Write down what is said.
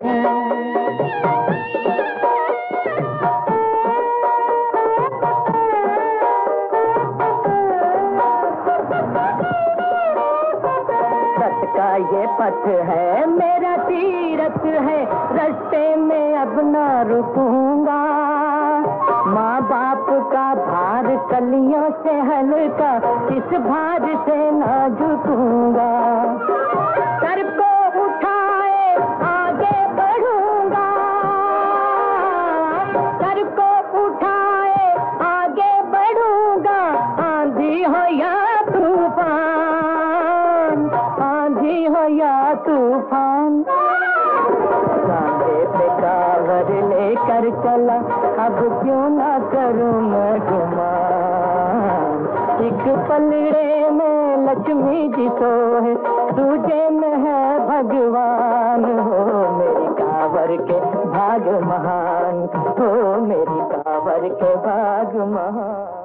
ये पथ है मेरा तीरथ है, रास्ते में अब ना रुकूंगा। माँ बाप का भार कलियों से हल्का, इस भार से ना झुकूंगा। सर को उठाए आगे बढ़ूंगा, सर को उठाए आगे बढ़ूंगा। आंधी हो या तूफान, आंधी हो या तूफान। कांधे पे कांवर लेकर चला, अब क्यों ना करूं मैं गुमान। एक पलड़े में लक्ष्मी जी तो है, दूजे में है भगवान। हो मेरी कांवर के भाग महान, हो मेरी कांवर के भाग महान।